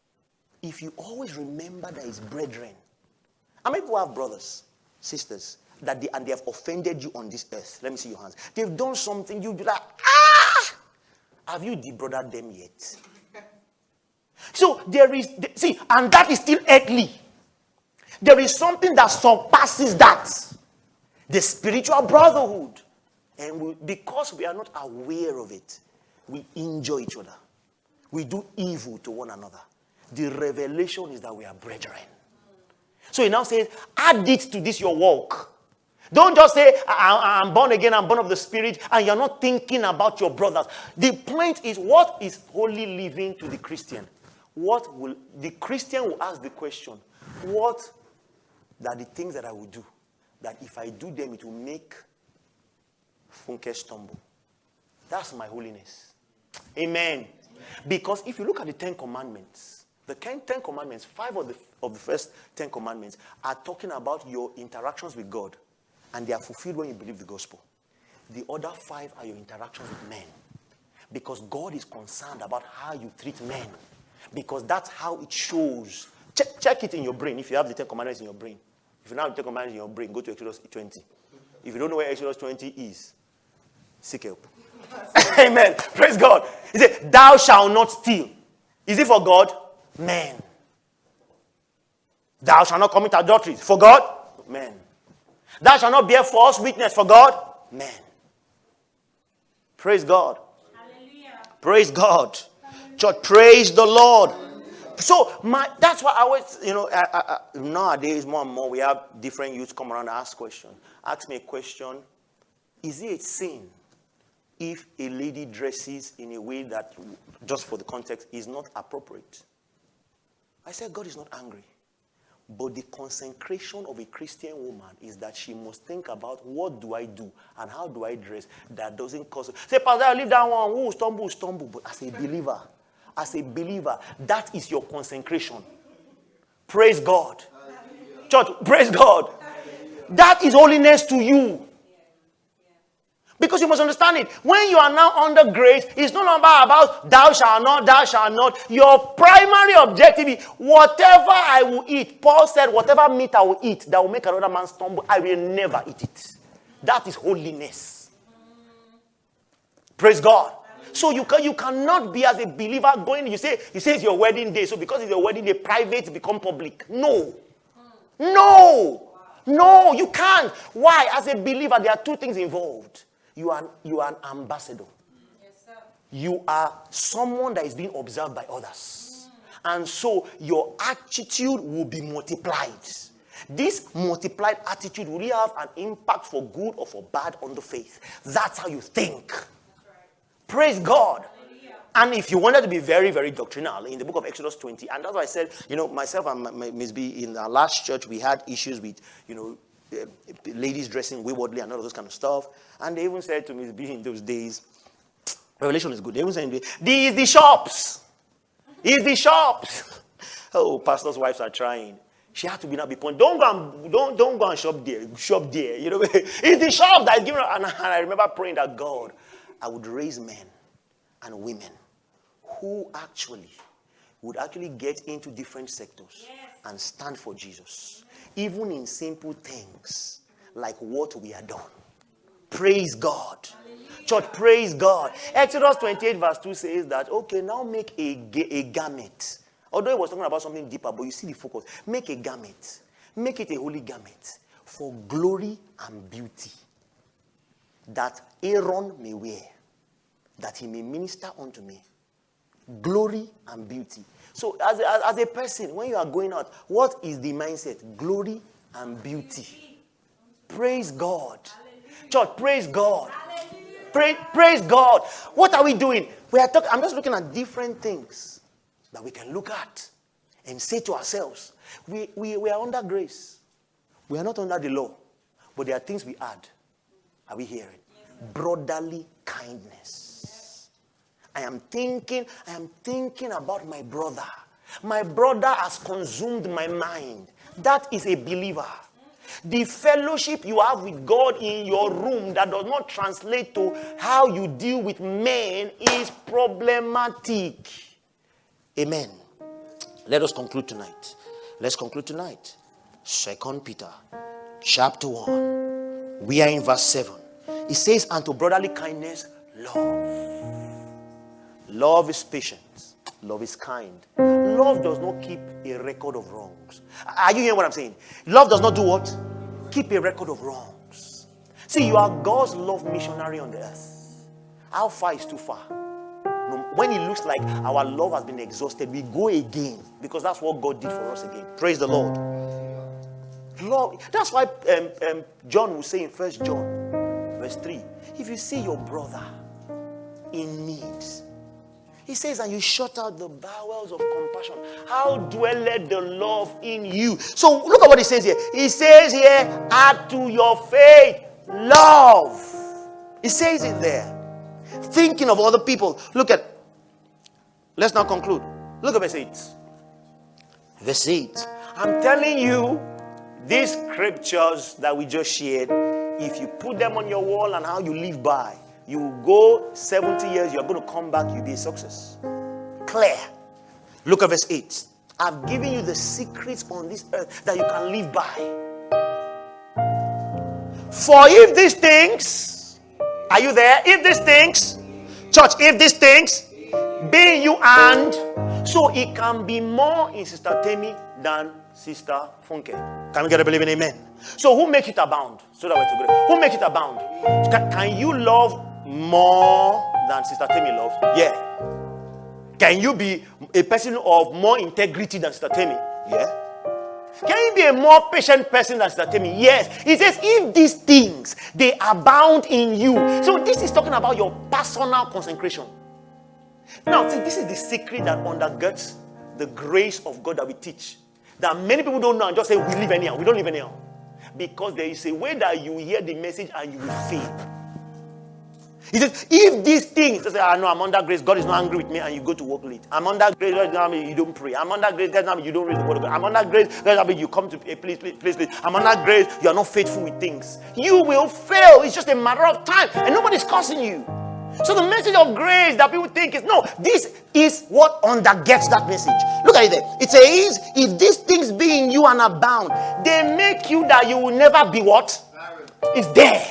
If you always remember that it's brethren. How many people have brothers, sisters, and they have offended you on this earth. Let me see your hands. They've done something, you'll be like, have you debrothered them yet? So there is, and that is still earthly. There is something that surpasses that. The spiritual brotherhood. And because we are not aware of it, we injure each other. We do evil to one another. The revelation is that we are brethren. So he now says, add it to this your walk. Don't just say, I'm born again, I'm born of the Spirit, and you're not thinking about your brothers. The point is, what is holy living to the Christian? The Christian will ask the question, what are the things that I will do, that if I do them, it will make Funke stumble? That's my holiness. Amen. Because if you look at the 10 Commandments, the 10 Commandments, 5 of the first 10 Commandments are talking about your interactions with God. And they are fulfilled when you believe the gospel. The other 5 are your interactions with men. Because God is concerned about how you treat men. Because that's how it shows. Check it in your brain if you have the 10 Commandments in your brain. If you don't have the 10 Commandments in your brain, go to Exodus 20. If you don't know where Exodus 20 is, seek help. Amen. Praise God. He said, thou shalt not steal. Is it for God? Men. Thou shalt not commit adultery. For God? Men. Thou shalt not bear false witness. For God? Men. Praise God. Hallelujah. Praise God. Church, praise the Lord. So that's why I always, nowadays more and more we have different youths come around and ask questions. Ask me a question. Is it a sin if a lady dresses in a way that, just for the context, is not appropriate? I said God is not angry. But the consecration of a Christian woman is that she must think about what do I do and how do I dress that doesn't cause. Say, Pastor, I leave that one. Who stumble. But as a believer, that is your consecration. Praise God. Church, praise God. That is holiness to you. Because you must understand it. When you are now under grace, it's no longer about thou shalt not, thou shalt not. Your primary objective is whatever I will eat. Paul said, whatever meat I will eat that will make another man stumble, I will never eat it. That is holiness. Praise God. So you cannot be as a believer going, you say it's your wedding day. So because it's your wedding day, private become public. No, you can't. Why? As a believer, there are 2 things involved. You are an ambassador. Yes, sir. You are someone that is being observed by others. And so your attitude will be multiplied. This multiplied attitude will have an impact for good or for bad on the faith. That's how you think. That's right. Praise God. Hallelujah. And if you wanted to be very, very doctrinal, in the book of Exodus 20, and that's why I said, myself and Miss B, in our last church, we had issues with, ladies dressing waywardly and all of those kind of stuff. And they even said to Miss B in those days, Revelation is good. They even said, these the shops. It's the shops. Oh, pastors' wives are trying. She had to be point. Don't go and shop there. Shop there. It's the shop that is given. And I remember praying that God, I would raise men and women who would actually get into different sectors and stand for Jesus. Even in simple things like what we are done. Praise God. Hallelujah. Church, praise God. Exodus 28 verse 2 says that, okay, now make a garment. Although it was talking about something deeper, but you see the focus. Make a garment. Make it a holy garment for glory and beauty that Aaron may wear, that he may minister unto me. Glory and beauty. So as a person, when you are going out, what is the mindset? Glory and beauty. Praise God. Church, praise God. Praise God. What are we doing? I'm just looking at different things that we can look at and say to ourselves, we are under grace. We are not under the law. But there are things we add. Are we hearing? Brotherly kindness. I am thinking about my brother. My brother has consumed my mind. That is a believer. The fellowship you have with God in your room that does not translate to how you deal with men is problematic. Amen. Let us conclude tonight. Let's conclude tonight. 2 Peter chapter 1. We are in verse 7. It says, and to brotherly kindness, love. Love is patient. Love is kind. Love does not keep a record of wrongs. Are you hearing what I'm saying? Love does not do what? Keep a record of wrongs. See, you are God's love missionary on the earth. How far is too far? When it looks like our love has been exhausted, we go again, because that's what God did for us again. Praise the Lord. Love. That's why John will say in 1 John verse 3, if you see your brother in need, he says, and you shut out the bowels of compassion, how dwelleth the love in you? So look at what he says here. He says here, add to your faith love. He says it there. Thinking of other people. Let's now conclude. Look at verse 8. Verse 8. I'm telling you, these scriptures that we just shared, if you put them on your wall and how you live by, you will go 70 years, you're going to come back, you'll be a success. Clear. Look at verse 8. I've given you the secrets on this earth that you can live by. For if these things, are you there? If these things, church, if these things, be in you, and so it can be more in Sister Temi than Sister Funke. Can we get a believing amen? So who makes it abound? So that we're together. Who makes it abound? Can you love more than Sister Temi loves? Yeah. Can you be a person of more integrity than Sister Temi? Yeah. Can you be a more patient person than Sister Temi? Yes. He says, if these things, they abound in you. So this is talking about your personal consecration. Now, see, this is the secret that undergirds the grace of God that we teach. That many people don't know and just say, we live anyhow. We don't live anyhow. Because there is a way that you hear the message and you will fail. He says, if these things, they say, I know I'm under grace, God is not angry with me, and you go to work late. I'm under grace, God is not angry, you don't pray. I'm under grace, God is not angry, you don't read the word of God. I'm under grace, God is not angry, you come to a place. I'm under grace, you are not faithful with things. You will fail. It's just a matter of time, and nobody's cursing you. So the message of grace that people think is, no, this is what undergets that message. Look at it there. It says, if these things be in you and abound, they make you that you will never be what? It's there.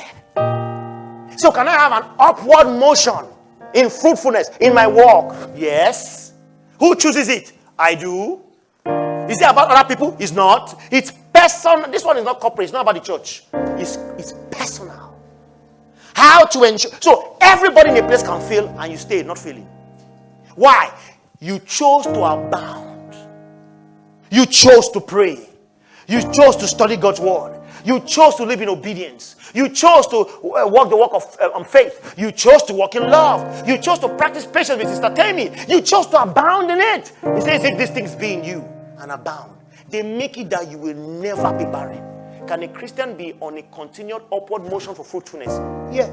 So can I have an upward motion in fruitfulness in my walk? Yes. Who chooses it? I do. Is it about other people? It's not. It's personal. This one is not corporate. It's not about the church. It's personal. How to ensure. So everybody in a place can fail and you stay not failing. Why? You chose to abound. You chose to pray. You chose to study God's word. You chose to live in obedience. You chose to walk the walk of faith. You chose to walk in love. You chose to practice patience with Sister Temi. You chose to abound in it. He says, if these things be in you and abound, they make it that you will never be barren. Can a Christian be on a continued upward motion for fruitfulness? Yeah.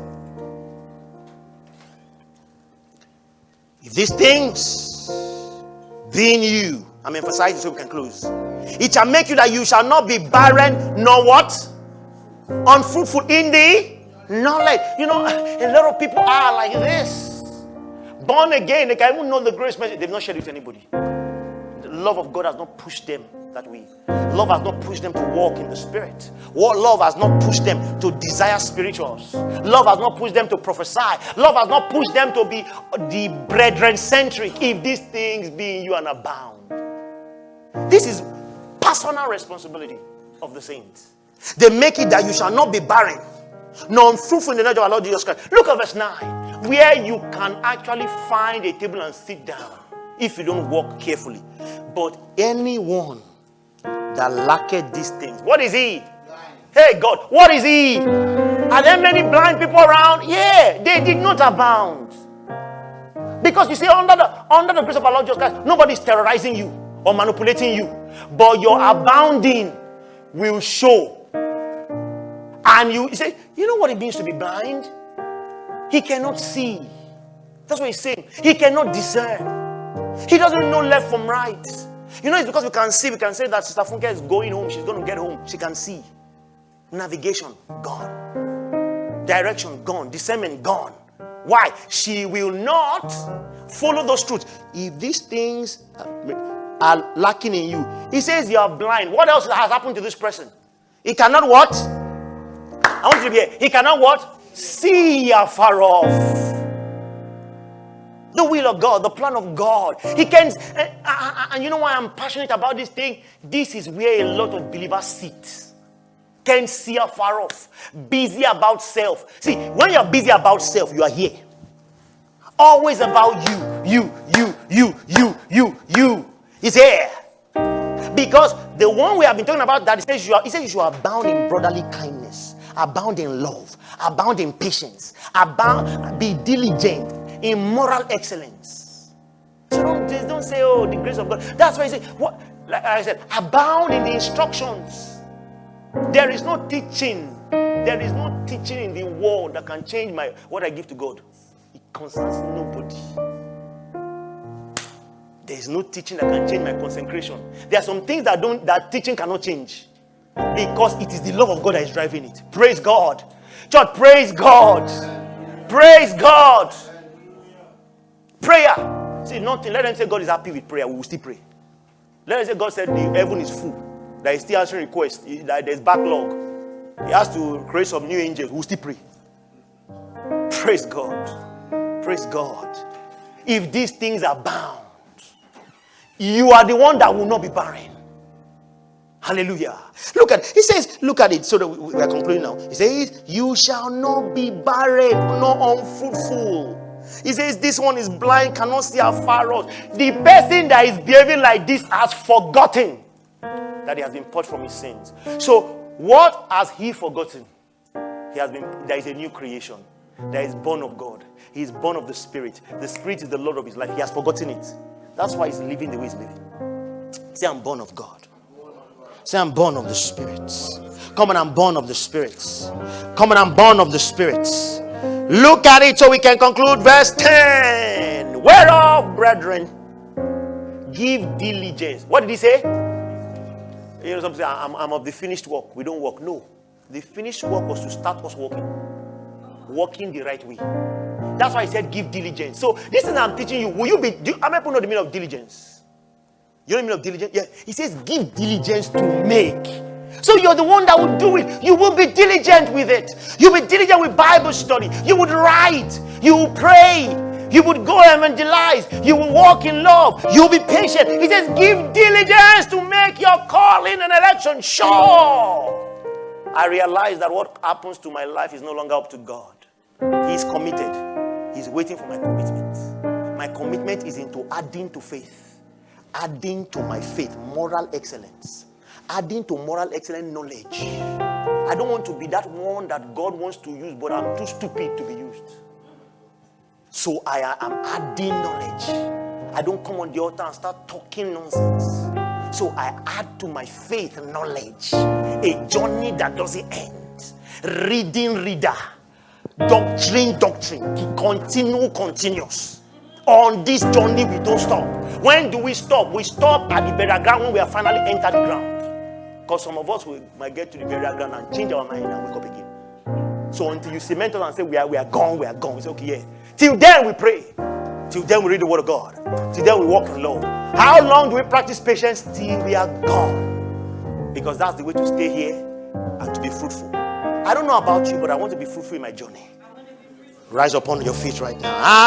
If these things be in you, I'm emphasizing so we can close. It shall make you that you shall not be barren, nor what? Unfruitful in the knowledge. You know, a lot of people are like this. Born again, they can even know the grace message. They've not shared it with anybody. The love of God has not pushed them that way. Love has not pushed them to walk in the spirit. Love has not pushed them to desire spirituals. Love has not pushed them to prophesy. Love has not pushed them to be the brethren-centric. If these things be in you and abound. This is personal responsibility of the saints. They make it that you shall not be barren, nor unfruitful in the knowledge of our Lord Jesus Christ. Look at verse 9, where you can actually find a table and sit down if you don't walk carefully. But anyone that lacketh these things, what is he? Blind. Hey God, what is he? Are there many blind people around? Yeah, they did not abound. Because you see, under the grace of our Lord Jesus Christ, nobody is terrorizing you or manipulating you, but your abounding will show. And you say, you know what it means to be blind? He cannot see. That's what he's saying. He cannot discern. He doesn't know left from right. You know, it's because we can see. We can say that Sister Funke is going home. She's going to get home. She can see. Navigation, gone. Direction, gone. Discernment, gone. Why? She will not follow those truths. If these things are lacking in you, he says you are blind. What else has happened to this person? He cannot what? I want you to be here. He cannot what? See afar off. The will of God, the plan of God. He can, and you know why I'm passionate about this thing? This is where a lot of believers sit. Can see afar off. Busy about self. See, when you're busy about self, you are here. Always about you. He's here. Because the one we have been talking about, that he says you should abound in brotherly kindness, abound in love, abound in patience, be diligent in moral excellence. So don't say, oh, the grace of God. That's why he said, what? Like I said, abound in the instructions. There is no teaching. There is no teaching in the world that can change what I give to God. It concerns nobody. There is no teaching that can change my consecration. There are some things that teaching cannot change, because it is the love of God that is driving it. Praise God. Church, praise God. Praise God. Prayer. See, nothing. Let them say God is happy with prayer. We will still pray. Let them say God said the heaven is full. That is still answering requests. That there's backlog. He has to create some new angels. We will still pray. Praise God. Praise God. If these things are bound, you are the one that will not be barren. Hallelujah. Look at it so that we are concluding now. He says, you shall not be barren, nor unfruitful. He says, this one is blind, cannot see afar off. The person that is behaving like this has forgotten that he has been purged from his sins. So, what has he forgotten? There is a new creation. That is born of God. He is born of the Spirit. The Spirit is the Lord of his life. He has forgotten it. That's why he's living the way he's living. Say, I'm born of God. Say, I'm born of the Spirit. Come on, I'm born of the Spirit. Come on, I'm born of the Spirit. Look at it so we can conclude. Verse 10. Whereof, brethren, give diligence. What did he say? You know, some say, I'm of the finished work. We don't work. No. The finished work was to start us walking. Walking the right way. That's why he said give diligence. So this is I'm teaching you. Will you be? How many people know the meaning of diligence? You know the meaning of diligence? Yeah. He says give diligence to make. So you're the one that will do it. You will be diligent with it. You'll be diligent with Bible study. You would write. You will pray. You would go evangelize. You will walk in love. You will be patient. He says give diligence to make your calling and election sure. I realize that what happens to my life is no longer up to God. He's committed. He's waiting for my commitment. My commitment is into adding to faith. Adding to my faith moral excellence. Adding to moral excellence knowledge. I don't want to be that one that God wants to use, but I'm too stupid to be used. So I am adding knowledge. I don't come on the altar and start talking nonsense. So I add to my faith knowledge. A journey that doesn't end. Reader. Doctrine. Continuous. On this journey we don't stop. When do we stop? We stop at the burial ground when we have finally entered the ground. Because some of us might get to the burial ground and change our mind and wake up again. So until you cement us and say we are gone. We say okay, yeah. Till then we pray. Till then we read the word of God. Till then we walk in love. How long do we practice patience? Till we are gone. Because that's the way to stay here and to be fruitful. I don't know about you, but I want to be fruitful in my journey. Rise up on your feet right now.